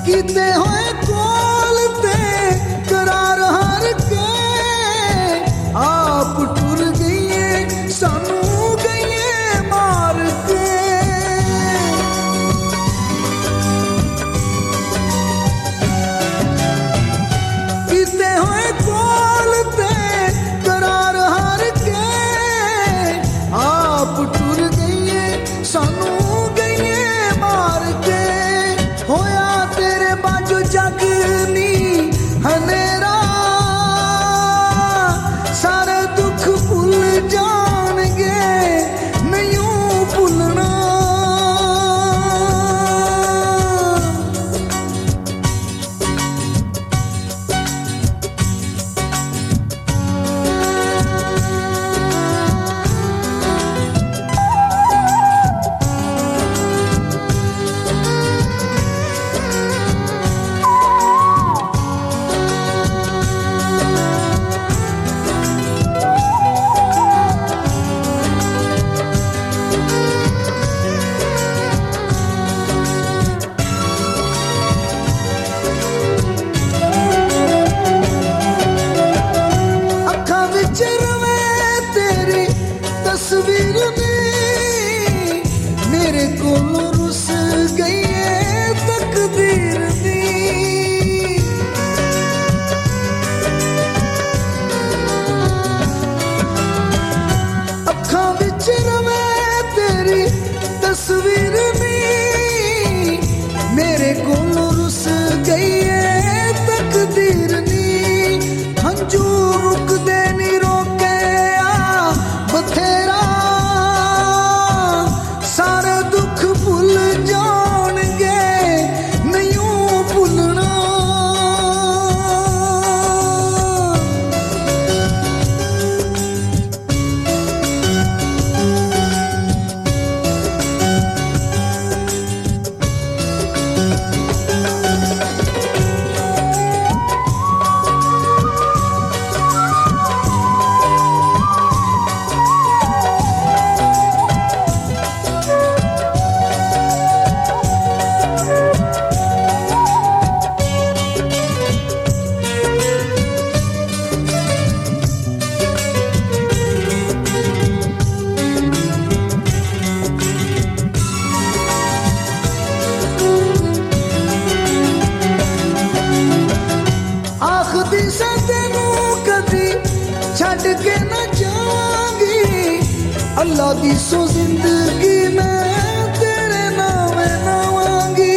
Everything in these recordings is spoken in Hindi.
कीते होए कोल ते करार हार के आप टुर गईए सानू गईए मार के कीते होए कोल ते करार हार के आप टुर गईए सानू गईए मार के होया तेरे बाजू जग नी हनेरा सारे दुख भुल जाणगे नहीं भुलना तस्वीर नी मेरे कोलों रुस गई है तकदीर नी अखां विच रवे तेरी तस्वीर नी मेरे कोलों रुस गई है तकदीर नी हंजू रुकदे नी रोके बथेरा सारे दुख भुल जाणगे नहीं भुलना छड़ के न जाऊंगी अल्लाह दी सो जिंदगी मैं तेरे नाम नावांगी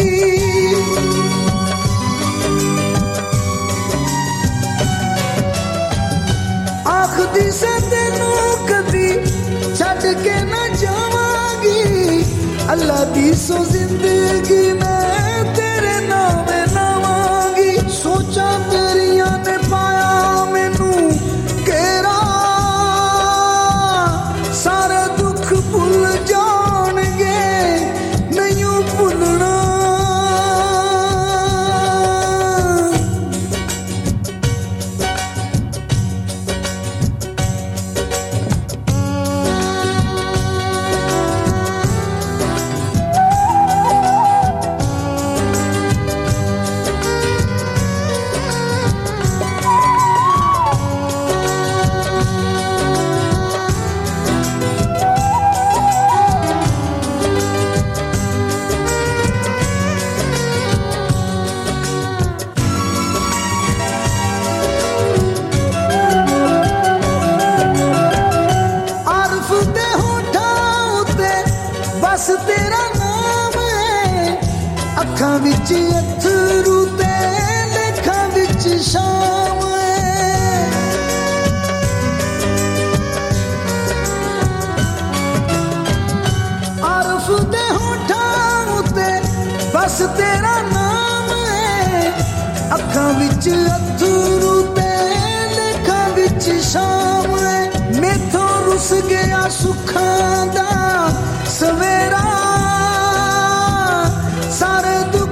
आखदी से तेनू कदी छड़ के न जावांगी अल्लाह दी सो जिंदगी मैं तेरे नाम नावांगी सोचा तेरिया ने पाया मैनू केरा सारे दुख भुल जाणगे नहीं भुलना बस तेरा नाम है अखां विच अथरू ते लेखां विच शाम है आरफ दे होठां उते बस तेरा नाम है अखां विच अथरू ते लेखां विच शाम है मैथों रुस गया सुखां दा सवेरा सारे